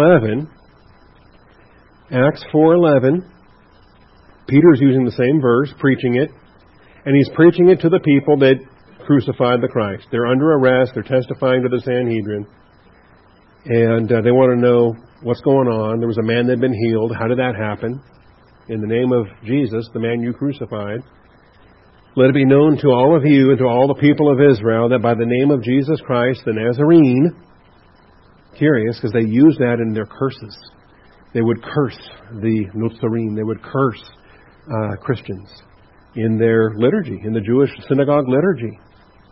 4:11, Peter's using the same verse, preaching it, and he's preaching it to the people that crucified the Christ. They're under arrest. They're testifying to the Sanhedrin, and they want to know what's going on. There was a man that had been healed. How did that happen? In the name of Jesus, the man you crucified. Let it be known to all of you and to all the people of Israel that by the name of Jesus Christ, the Nazarene, curious because they use that in their curses. They would curse the Nazarene. They would curse Christians in their liturgy, in the Jewish synagogue liturgy.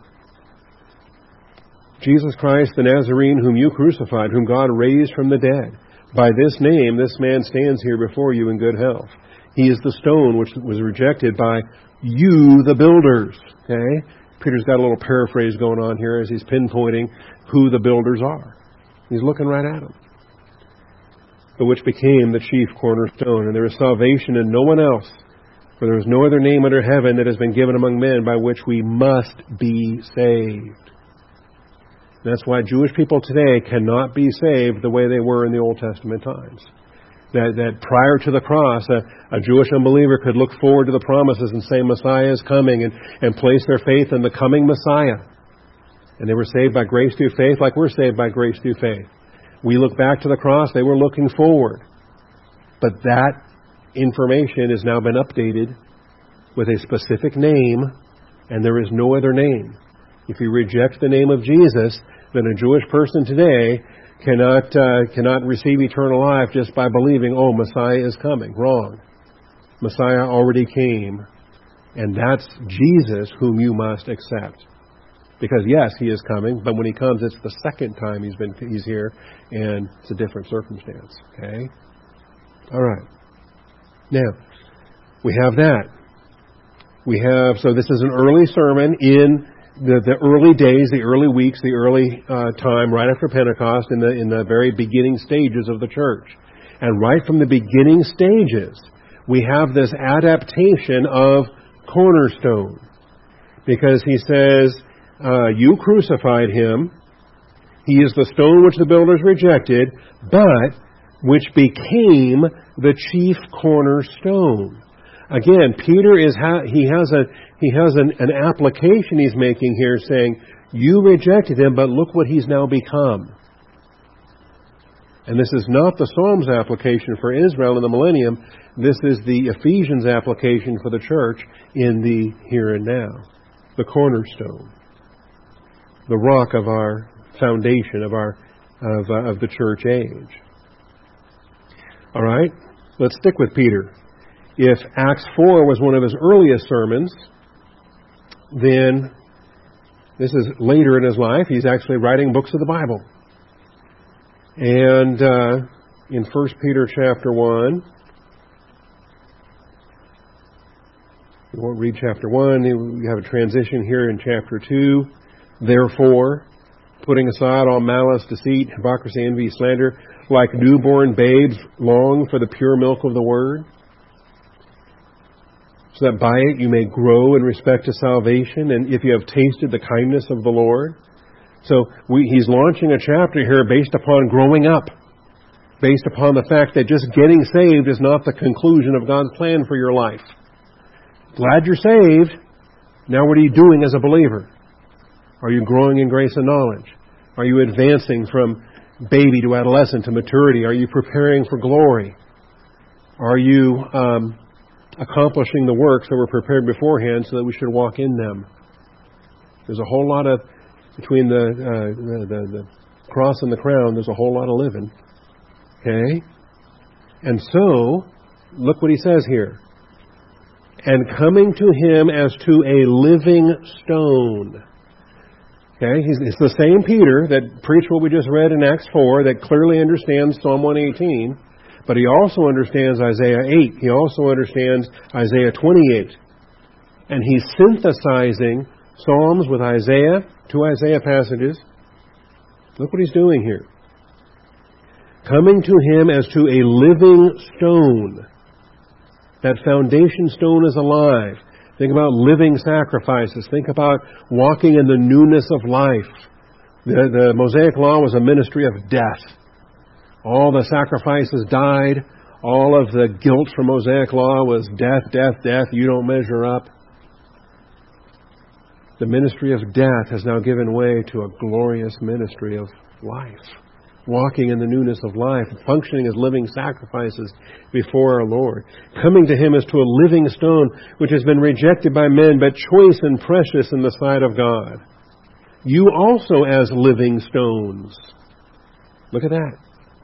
Jesus Christ, the Nazarene, whom you crucified, whom God raised from the dead. By this name, this man stands here before you in good health. He is the stone which was rejected by you, the builders. Okay? Peter's got a little paraphrase going on here as he's pinpointing who the builders are. He's looking right at them. But which became the chief cornerstone. And there is salvation in no one else. For there is no other name under heaven that has been given among men by which we must be saved. That's why Jewish people today cannot be saved the way they were in the Old Testament times. That prior to the cross, a Jewish unbeliever could look forward to the promises and say Messiah is coming and place their faith in the coming Messiah. And they were saved by grace through faith like we're saved by grace through faith. We look back to the cross, they were looking forward. But that information has now been updated with a specific name, and there is no other name. If you reject the name of Jesus, then a Jewish person today cannot receive eternal life just by believing, oh, Messiah is coming. Wrong. Messiah already came, and that's Jesus whom you must accept. Because yes, he is coming, but when he comes, it's the second time he's here, and it's a different circumstance. Okay? All right. Now, we have that. So this is an early sermon in the early days, the early weeks, the early time right after Pentecost in the very beginning stages of the church. And right from the beginning stages, we have this adaptation of cornerstone. Because he says, you crucified him. He is the stone which the builders rejected, but which became the chief cornerstone. Again, Peter has an application he's making here saying, you rejected him, but look what he's now become. And this is not the Psalms application for Israel in the millennium. This is the Ephesians application for the church in the here and now. The cornerstone. The rock of our foundation of the church age. All right, let's stick with Peter. If Acts 4 was one of his earliest sermons, then this is later in his life. He's actually writing books of the Bible. And in 1 Peter chapter 1, we won't read chapter 1. We have a transition here in chapter 2. Therefore, putting aside all malice, deceit, hypocrisy, envy, slander, like newborn babes, long for the pure milk of the word, so that by it you may grow in respect to salvation, and if you have tasted the kindness of the Lord. So he's launching a chapter here based upon growing up. based upon the fact that just getting saved is not the conclusion of God's plan for your life. Glad you're saved. Now what are you doing as a believer? Are you growing in grace and knowledge? Are you advancing from baby to adolescent to maturity? Are you preparing for glory? Are you accomplishing the works that were prepared beforehand so that we should walk in them? There's a whole lot of, between the cross and the crown, there's a whole lot of living. Okay? And so, look what he says here. And coming to him as to a living stone. Okay? It's the same Peter that preached what we just read in Acts 4 that clearly understands Psalm 118. But he also understands Isaiah 8. He also understands Isaiah 28. And he's synthesizing Psalms with Isaiah, two Isaiah passages. Look what he's doing here. Coming to him as to a living stone. That foundation stone is alive. Think about living sacrifices. Think about walking in the newness of life. The Mosaic Law was a ministry of death. All the sacrifices died. All of the guilt from Mosaic Law was death, death, death. You don't measure up. The ministry of death has now given way to a glorious ministry of life. Walking in the newness of life, functioning as living sacrifices before our Lord. Coming to him as to a living stone, which has been rejected by men, but choice and precious in the sight of God. You also as living stones. Look at that.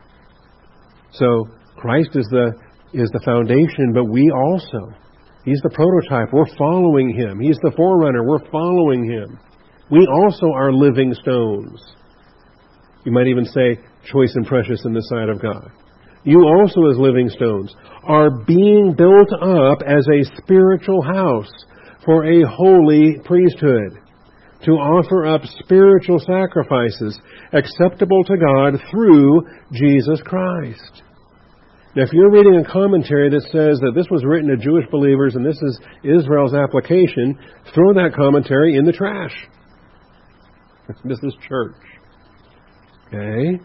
So, Christ is the foundation, but we also. He's the prototype. We're following him. He's the forerunner. We're following him. We also are living stones. You might even say, choice and precious in the sight of God. You also, as living stones, are being built up as a spiritual house for a holy priesthood, to offer up spiritual sacrifices acceptable to God through Jesus Christ. Now, if you're reading a commentary that says that this was written to Jewish believers and this is Israel's application, throw that commentary in the trash. This is church. Okay?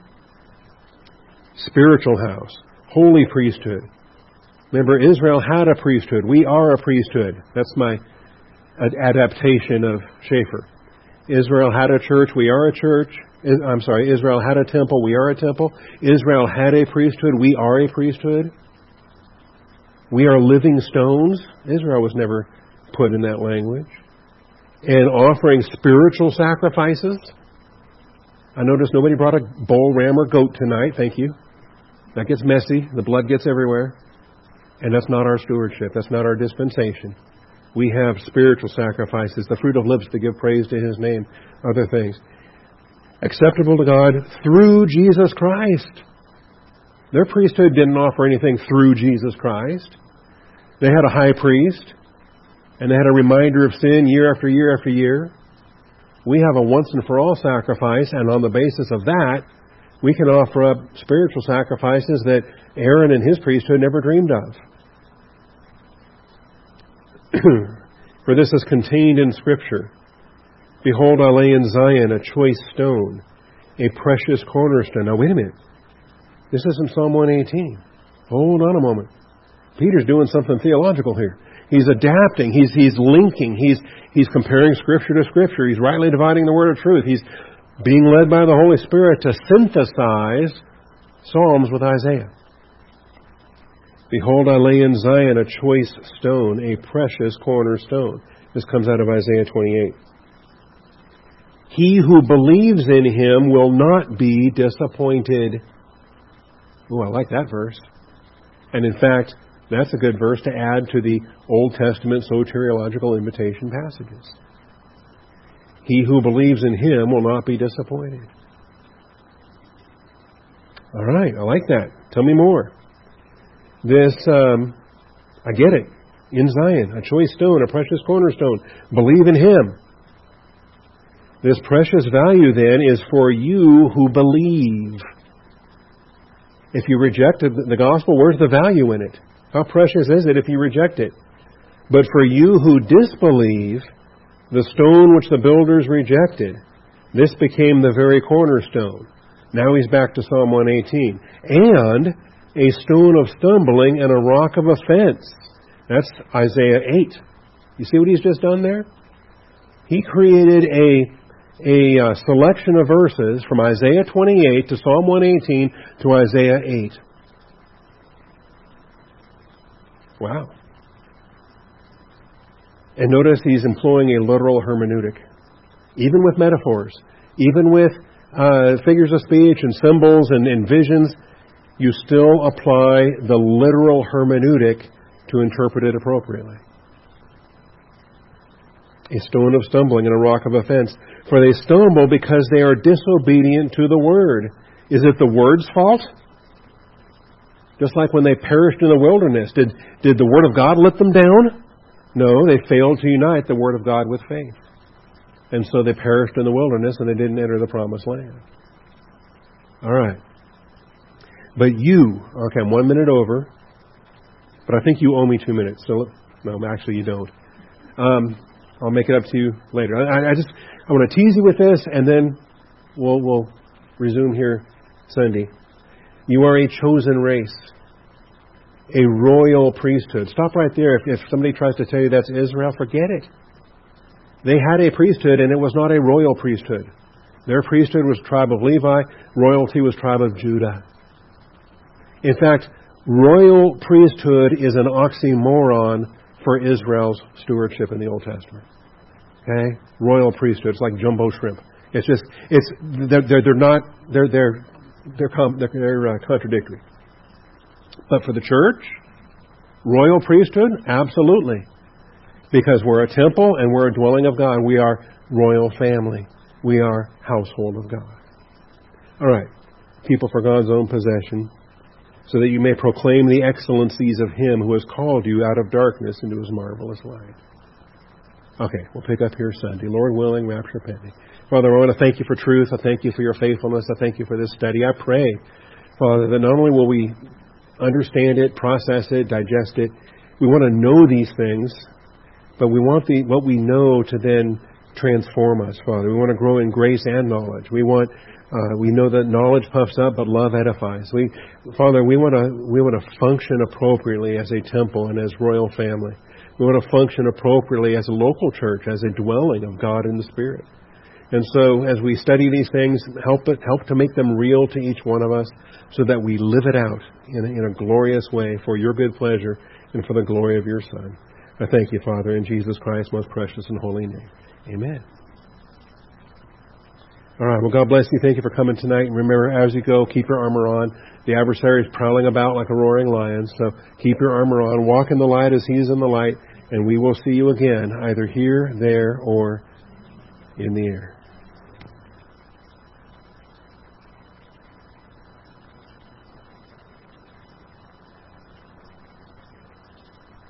Spiritual house. Holy priesthood. Remember, Israel had a priesthood. We are a priesthood. That's my adaptation of Schaeffer. Israel had a church. We are a church. Israel had a temple. We are a temple. Israel had a priesthood. We are a priesthood. We are living stones. Israel was never put in that language. And offering spiritual sacrifices. I noticed nobody brought a bull, ram, or goat tonight. Thank you. That gets messy. The blood gets everywhere. And that's not our stewardship. That's not our dispensation. We have spiritual sacrifices, the fruit of lips to give praise to his name, other things. Acceptable to God through Jesus Christ. Their priesthood didn't offer anything through Jesus Christ. They had a high priest, and they had a reminder of sin year after year after year. We have a once and for all sacrifice, and on the basis of that, we can offer up spiritual sacrifices that Aaron and his priesthood never dreamed of. For this is contained in Scripture. Behold, I lay in Zion a choice stone, a precious cornerstone. Now, wait a minute. This isn't Psalm 118. Hold on a moment. Peter's doing something theological here. He's adapting. He's linking. He's comparing Scripture to Scripture. He's rightly dividing the word of truth. He's being led by the Holy Spirit to synthesize Psalms with Isaiah. Behold, I lay in Zion a choice stone, a precious cornerstone. This comes out of Isaiah 28. He who believes in him will not be disappointed. Oh, I like that verse. And in fact, that's a good verse to add to the Old Testament soteriological invitation passages. He who believes in him will not be disappointed. All right, I like that. Tell me more. This, I get it. In Zion, a choice stone, a precious cornerstone. Believe in him. This precious value, then, is for you who believe. If you rejected the gospel, where's the value in it? How precious is it if you reject it? But for you who disbelieve, the stone which the builders rejected, this became the very cornerstone. Now he's back to Psalm 118. And a stone of stumbling and a rock of offense. That's Isaiah 8. You see what he's just done there? He created a selection of verses from Isaiah 28 to Psalm 118 to Isaiah 8. Wow. And notice he's employing a literal hermeneutic. Even with metaphors, even with figures of speech and symbols and visions, you still apply the literal hermeneutic to interpret it appropriately. A stone of stumbling and a rock of offense. For they stumble because they are disobedient to the word. Is it the word's fault? Just like when they perished in the wilderness. Did the word of God let them down? No, they failed to unite the word of God with faith. And so they perished in the wilderness and they didn't enter the promised land. All right. But you, okay, I'm 1 minute over, but I think you owe me 2 minutes. So, no, actually you don't. I'll make it up to you later. I want to tease you with this, and then we'll resume here Sunday. You are a chosen race, a royal priesthood. Stop right there. If somebody tries to tell you that's Israel, forget it. They had a priesthood, and it was not a royal priesthood. Their priesthood was tribe of Levi. Royalty was tribe of Judah. In fact, royal priesthood is an oxymoron for Israel's stewardship in the Old Testament. Okay? Royal priesthood. It's like jumbo shrimp. They're contradictory. But for the church, royal priesthood, absolutely. Because we're a temple and we're a dwelling of God. We are royal family. We are household of God. All right. People for God's own possession, so that you may proclaim the excellencies of Him who has called you out of darkness into His marvelous light. Okay, we'll pick up here Sunday. Lord willing, rapture pending. Father, I want to thank you for truth. I thank you for your faithfulness. I thank you for this study. I pray, Father, that not only will we understand it, process it, digest it, we want to know these things, but we want what we know to then transform us, Father. We want to grow in grace and knowledge. We know that knowledge puffs up, but love edifies. Father, we want to function appropriately as a temple and as royal family. We want to function appropriately as a local church, as a dwelling of God in the Spirit. And so, as we study these things, help to make them real to each one of us, so that we live it out in a glorious way for your good pleasure and for the glory of your Son. I thank you, Father, in Jesus Christ's most precious and holy name. Amen. All right. Well, God bless you. Thank you for coming tonight. And remember, as you go, keep your armor on. The adversary is prowling about like a roaring lion. So keep your armor on. Walk in the light as He is in the light. And we will see you again, either here, there, or in the air.